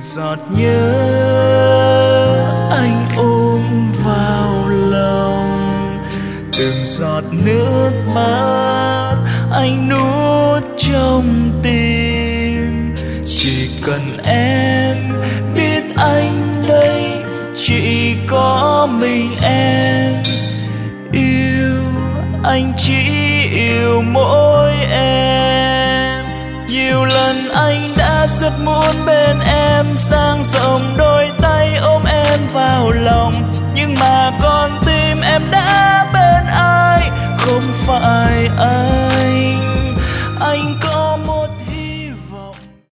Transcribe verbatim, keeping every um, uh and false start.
giọt nhớ anh ôm vào lòng, từng giọt nước mắt anh nuốt trong tim. Chỉ cần em biết anh đây, chỉ có mình em yêu, anh chỉ yêu mỗi em. Nhiều lần anh đã rất muốn bên em, dang rộng đôi tay ôm